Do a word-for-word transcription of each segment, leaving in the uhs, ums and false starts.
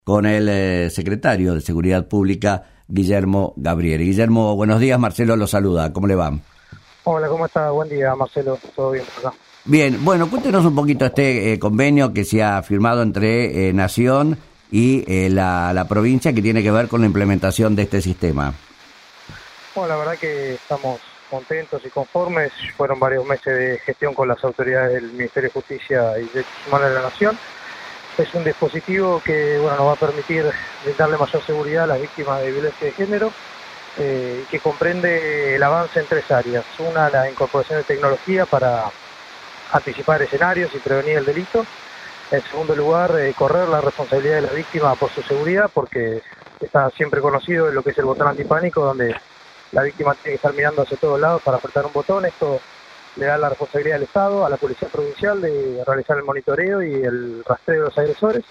Con el eh, secretario de Seguridad Pública, Guillermo Gabrieli. Guillermo, buenos días, Marcelo lo saluda, ¿cómo le va? Hola, ¿cómo está? Buen día, Marcelo, ¿todo bien por acá? Bien, bueno, cuéntenos un poquito este eh, convenio que se ha firmado entre eh, Nación y eh, la, la provincia que tiene que ver con la implementación de este sistema. Bueno, la verdad que estamos contentos y conformes. Fueron varios meses de gestión con las autoridades del Ministerio de Justicia y Derechos Humanos de la Nación. Es un dispositivo que bueno nos va a permitir darle mayor seguridad a las víctimas de violencia de género, eh, que comprende el avance en tres áreas. Una, la incorporación de tecnología para anticipar escenarios y prevenir el delito. En segundo lugar, eh, correr la responsabilidad de la víctima por su seguridad, porque está siempre conocido en lo que es el botón antipánico, donde la víctima tiene que estar mirando hacia todos lados para apretar un botón. Esto le da la responsabilidad del Estado a la Policía Provincial de realizar el monitoreo y el rastreo de los agresores.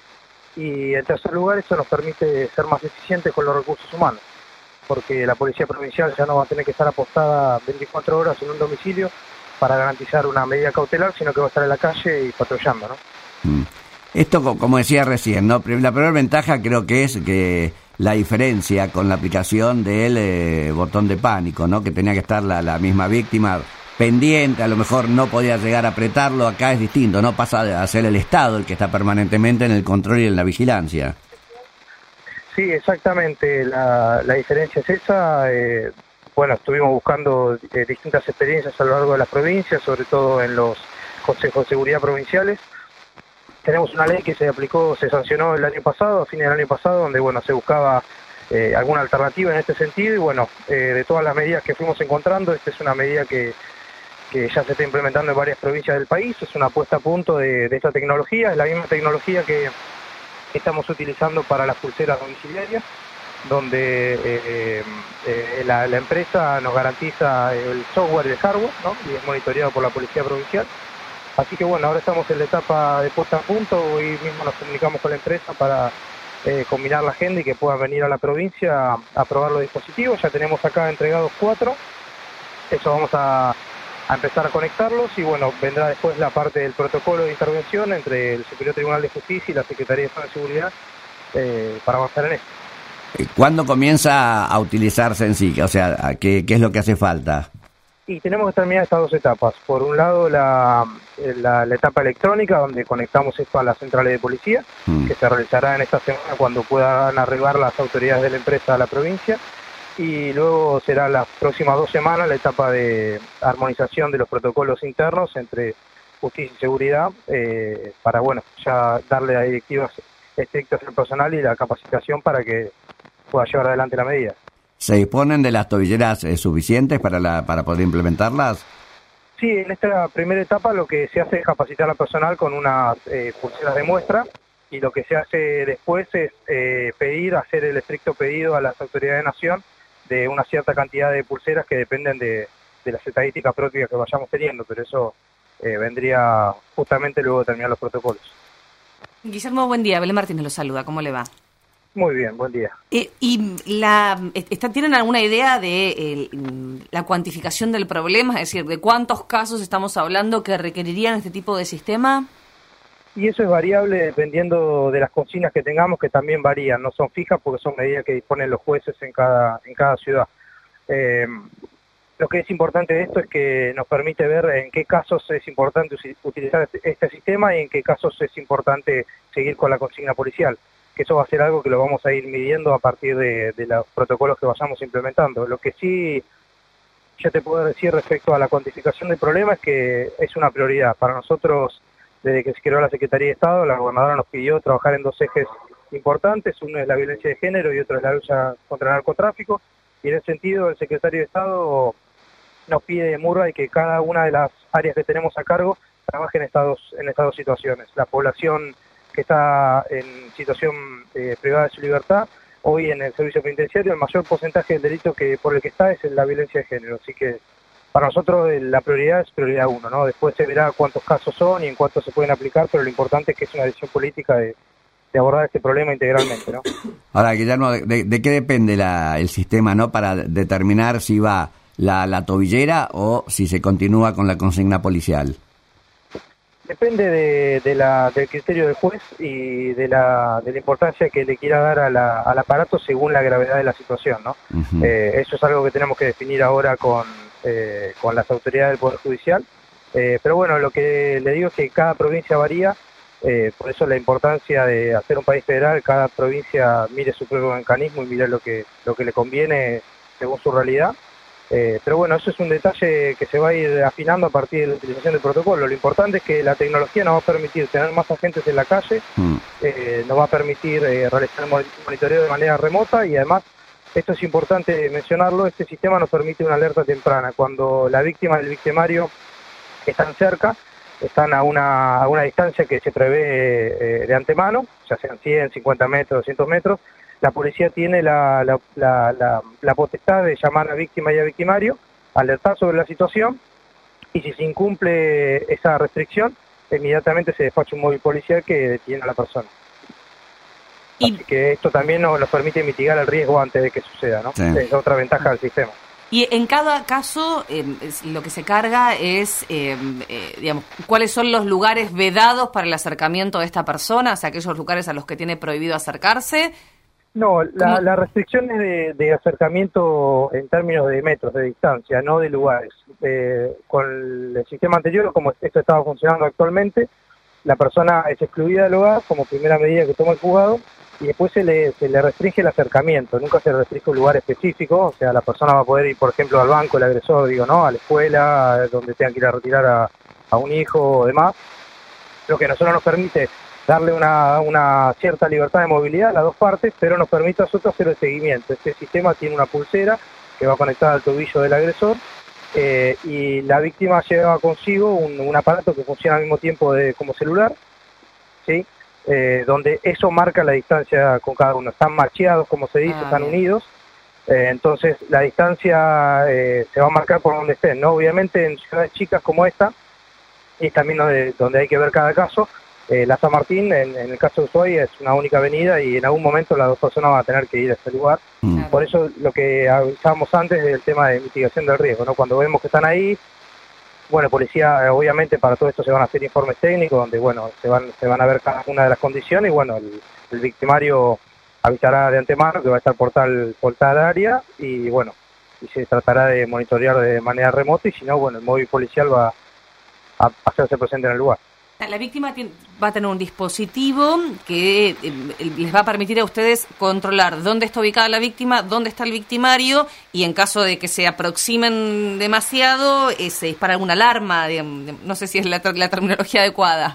Y en tercer lugar, eso nos permite ser más eficientes con los recursos humanos, porque la Policía Provincial ya no va a tener que estar apostada veinticuatro horas en un domicilio para garantizar una medida cautelar, sino que va a estar en la calle y patrullando, ¿no? Mm. Esto, como decía recién, ¿no? La primera ventaja creo que es que la diferencia con la aplicación del eh, botón de pánico, ¿no? Que tenía que estar la, la misma víctima pendiente, a lo mejor no podía llegar a apretarlo. Acá es distinto, ¿no? Pasa a ser el Estado el que está permanentemente en el control y en la vigilancia. Sí, exactamente, la, la diferencia es esa. Eh, bueno, estuvimos buscando eh, distintas experiencias a lo largo de las provincias, sobre todo en los consejos de seguridad provinciales. Tenemos una ley que se aplicó, se sancionó el año pasado, a fines del año pasado, donde bueno se buscaba eh, alguna alternativa en este sentido, y bueno, eh, de todas las medidas que fuimos encontrando, esta es una medida que que ya se está implementando en varias provincias del país. Es una puesta a punto de, de esta tecnología, es la misma tecnología que estamos utilizando para las pulseras domiciliarias, donde eh, eh, la, la empresa nos garantiza el software y el hardware, ¿no? Y es monitoreado por la Policía Provincial. Así que bueno, ahora estamos en la etapa de puesta a punto. Hoy mismo nos comunicamos con la empresa para eh, combinar la agenda y que puedan venir a la provincia a, a probar los dispositivos. Ya tenemos acá entregados cuatro, eso vamos a a empezar a conectarlos, y bueno, vendrá después la parte del protocolo de intervención entre el Superior Tribunal de Justicia y la Secretaría de Estado de Seguridad eh, para avanzar en esto. ¿Cuándo comienza a utilizarse en sí? O sea, ¿qué, qué es lo que hace falta? Y tenemos que terminar estas dos etapas. Por un lado, la, la, la etapa electrónica, donde conectamos esto a las centrales de policía, mm. que se realizará en esta semana cuando puedan arribar las autoridades de la empresa a la provincia. Y luego será las próximas dos semanas la etapa de armonización de los protocolos internos entre justicia y seguridad, eh, para bueno ya darle las directivas estrictas al personal y la capacitación para que pueda llevar adelante la medida. ¿Se disponen de las tobilleras eh, suficientes para la para poder implementarlas? Sí, en esta primera etapa lo que se hace es capacitar al personal con unas eh, pulseras de muestra, y lo que se hace después es eh, pedir, hacer el estricto pedido a las autoridades de Nación de una cierta cantidad de pulseras que dependen de, de las estadísticas propias que vayamos teniendo, pero eso eh, vendría justamente luego de terminar los protocolos. Guillermo, buen día. Belén Martínez lo saluda. ¿Cómo le va? Muy bien, buen día. Eh, ¿Y la está, tienen alguna idea de eh, la cuantificación del problema? Es decir, ¿de cuántos casos estamos hablando que requerirían este tipo de sistema? Y eso es variable dependiendo de las consignas que tengamos, que también varían, no son fijas porque son medidas que disponen los jueces en cada en cada ciudad. Eh, lo que es importante de esto es que nos permite ver en qué casos es importante utilizar este, este sistema y en qué casos es importante seguir con la consigna policial, que eso va a ser algo que lo vamos a ir midiendo a partir de, de los protocolos que vayamos implementando. Lo que sí yo te puedo decir respecto a la cuantificación del problema es que es una prioridad para nosotros. Desde que se creó la Secretaría de Estado, la gobernadora nos pidió trabajar en dos ejes importantes. Uno es la violencia de género y otro es la lucha contra el narcotráfico. Y en ese sentido, el Secretario de Estado nos pide Murray y que cada una de las áreas que tenemos a cargo trabaje en estas dos, en estas dos situaciones. La población que está en situación eh, privada de su libertad, hoy en el servicio penitenciario, el mayor porcentaje del delito que por el que está es en la violencia de género. Así que para nosotros la prioridad es prioridad uno, ¿no? Después se verá cuántos casos son y en cuántos se pueden aplicar, pero lo importante es que es una decisión política de, de abordar este problema integralmente, ¿no? Ahora, Guillermo, ¿de, de, de qué depende la, el sistema, no, para determinar si va la, la tobillera o si se continúa con la consigna policial? Depende de, de la, del criterio del juez y de la, de la importancia que le quiera dar a la, al aparato según la gravedad de la situación, ¿no? Uh-huh. Eh, eso es algo que tenemos que definir ahora con, eh, con las autoridades del Poder Judicial. Eh, pero bueno, lo que le digo es que cada provincia varía, eh, por eso la importancia de hacer un país federal, cada provincia mire su propio mecanismo y mire lo que, lo que le conviene según su realidad. Eh, pero bueno, eso es un detalle que se va a ir afinando a partir de la utilización del protocolo. Lo importante es que la tecnología nos va a permitir tener más agentes en la calle, mm. eh, nos va a permitir eh, realizar el monitoreo de manera remota y además, esto es importante mencionarlo, este sistema nos permite una alerta temprana. Cuando la víctima y el victimario están cerca, están a una, a una distancia que se prevé eh, de antemano, ya sean cien, cincuenta metros, doscientos metros, la policía tiene la, la, la, la, la potestad de llamar a víctima y a victimario, alertar sobre la situación, y si se incumple esa restricción, inmediatamente se despacha un móvil policial que detiene a la persona. Y... Así que esto también nos, nos permite mitigar el riesgo antes de que suceda, ¿no? Sí. Es otra ventaja del sistema. Y en cada caso, eh, lo que se carga es, eh, eh, digamos, cuáles son los lugares vedados para el acercamiento de esta persona, o sea, aquellos lugares a los que tiene prohibido acercarse. No, la, la restricción es de, de acercamiento en términos de metros, de distancia, no de lugares. Eh, con el sistema anterior, como esto estaba funcionando actualmente, la persona es excluida del hogar como primera medida que toma el juzgado y después se le, se le restringe el acercamiento, nunca se restringe un lugar específico, o sea, la persona va a poder ir, por ejemplo, al banco, el agresor, digo, ¿no? A la escuela, donde tengan que ir a retirar a, a un hijo o demás. Lo que a nosotros nos permite darle una, una cierta libertad de movilidad a las dos partes, pero nos permite a nosotros hacer el seguimiento. Este sistema tiene una pulsera que va conectada al tobillo del agresor eh, y la víctima lleva consigo un, un aparato que funciona al mismo tiempo de, como celular, ¿sí? Eh, donde eso marca la distancia con cada uno. Están macheados, como se dice, ah, están bien. unidos, eh, entonces la distancia eh, se va a marcar por donde estén, ¿no? Obviamente en ciudades chicas como esta, y también donde, donde hay que ver cada caso, Eh, la San Martín, en, en el caso de Ushuaia, es una única avenida y en algún momento las dos personas van a tener que ir a ese lugar. Mm. Por eso lo que avisábamos antes es el tema de mitigación del riesgo, ¿no? Cuando vemos que están ahí, bueno, policía, obviamente para todo esto se van a hacer informes técnicos donde, bueno, se van se van a ver cada una de las condiciones y, bueno, el, el victimario avisará de antemano que va a estar por tal, por tal área y, bueno, y se tratará de monitorear de manera remota y si no, bueno, el móvil policial va a hacerse presente en el lugar. La víctima tiene, va a tener un dispositivo que eh, les va a permitir a ustedes controlar dónde está ubicada la víctima, dónde está el victimario y en caso de que se aproximen demasiado, eh, se dispara alguna alarma, digamos, no sé si es la, la terminología adecuada.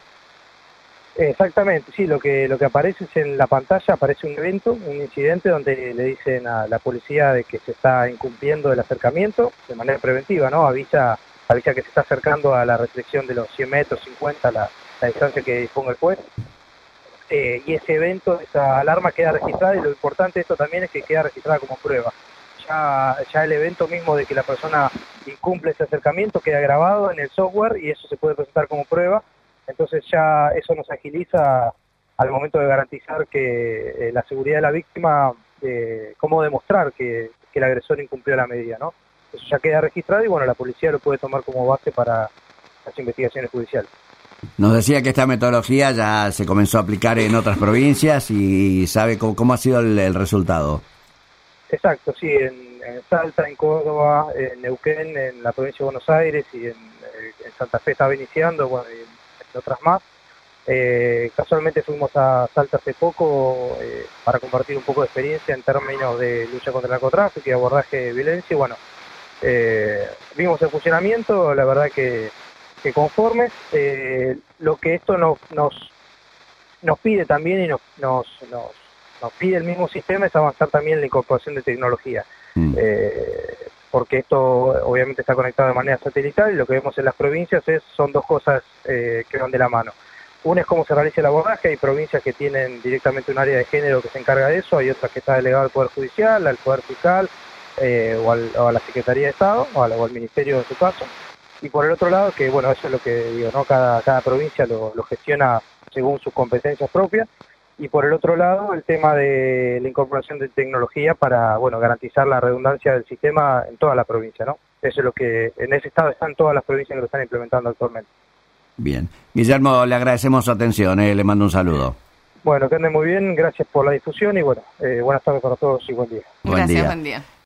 Exactamente, sí, lo que lo que aparece es en la pantalla, aparece un evento, un incidente donde le dicen a la policía de que se está incumpliendo el acercamiento de manera preventiva, ¿no? Avisa avisa que se está acercando a la restricción de los cien metros, cincuenta, la, la distancia que disponga el juez. Eh, y ese evento, esa alarma queda registrada y lo importante de esto también es que queda registrada como prueba. Ya, ya el evento mismo de que la persona incumple ese acercamiento queda grabado en el software y eso se puede presentar como prueba. Entonces ya eso nos agiliza al momento de garantizar que eh, la seguridad de la víctima, eh, cómo demostrar que, que el agresor incumplió la medida, ¿no? Eso ya queda registrado y, bueno, la policía lo puede tomar como base para las investigaciones judiciales. Nos decía que esta metodología ya se comenzó a aplicar en otras provincias y sabe cómo, cómo ha sido el, el resultado. Exacto, sí, en, en Salta, en Córdoba, en Neuquén, en la provincia de Buenos Aires y en, en Santa Fe estaba iniciando, bueno, y en, en otras más. Eh, casualmente fuimos a Salta hace poco eh, para compartir un poco de experiencia en términos de lucha contra el narcotráfico y abordaje de violencia y, bueno, Eh, vimos el funcionamiento, la verdad que, que conformes. Eh, lo que esto nos, nos, nos pide también y nos, nos, nos, nos pide el mismo sistema es avanzar también en la incorporación de tecnología. Mm. Eh, porque esto obviamente está conectado de manera satelital y lo que vemos en las provincias es son dos cosas eh, que van de la mano. Una es cómo se realiza el abordaje, hay provincias que tienen directamente un área de género que se encarga de eso, hay otras que está delegado al Poder Judicial, al Poder Fiscal, Eh, o, al, o a la Secretaría de Estado o, al, o al Ministerio en su caso, y por el otro lado que, bueno, eso es lo que digo, ¿no? Cada, cada provincia lo, lo gestiona según sus competencias propias, y por el otro lado el tema de la incorporación de tecnología para, bueno, garantizar la redundancia del sistema en toda la provincia, ¿no? Eso es lo que, en ese estado están todas las provincias que lo están implementando actualmente. Bien. Guillermo, le agradecemos su atención, eh, le mando un saludo. Bueno, que ande muy bien, gracias por la difusión y bueno, eh, buenas tardes para todos y buen día. Buen Gracias, día. buen día.